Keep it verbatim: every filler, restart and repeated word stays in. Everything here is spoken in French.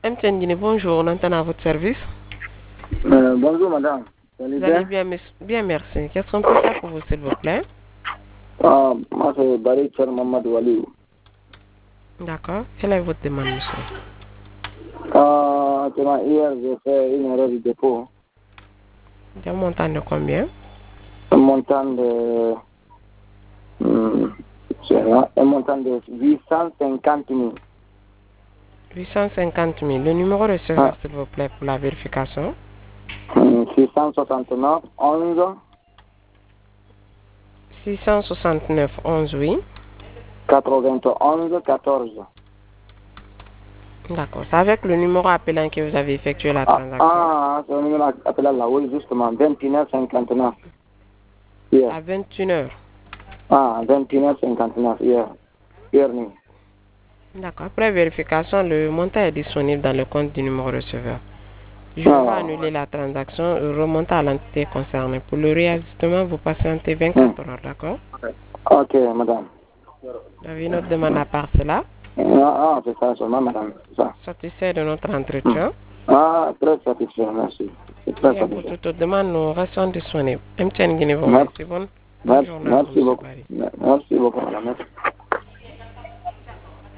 M T N Guinée, bonjour, on entend à votre service. Euh, bonjour madame. Vous allez Vous allez bien? bien, mes- bien, merci. Qu'est-ce qu'on peut faire pour vous, s'il vous plaît? Ah, moi c'est Barry Tchel Mamadou Ali. D'accord. Quelle est votre demande, monsieur? Ah, tu m'as- hier j'ai fait une erreur de dépôt. Un montant de combien? Un montant de, hum, c'est là, un montant de huit cent cinquante mille. huit cent cinquante mille. Le numéro receveur, Ah, s'il vous plaît, pour la vérification. hum, six cent soixante-neuf onze six cent soixante-neuf onze, oui. quatre-vingt-onze quatorze. D'accord. C'est avec le numéro appelant que vous avez effectué la Ah, transaction. ah, c'est le numéro appelé là, oui, justement, vingt et un cinquante-neuf. Hier. À vingt et une heures. Ah, vingt et un cinquante-neuf, hier. Hier nuit. D'accord. Après vérification, le montant est disponible dans le compte du numéro receveur. Je vais Ah, annuler la transaction et remonter à l'entité concernée. Pour le réajustement, vous patientez hum. vingt-quatre heures, d'accord? Ok, madame. Vous avez une autre demande à part cela? Ah, ah, c'est ça seulement, madame. C'est ça. Satisfait de notre Hmm. entretien? Ah, très satisfait, merci. C'est très Bien, pour satisfait. toute autre demande, nous restons disponibles. M T N Guinée vous Merci, remercie. Bonne, bonne merci, journée à vous, merci monsieur beaucoup. Barry. Merci beaucoup, madame. Merci.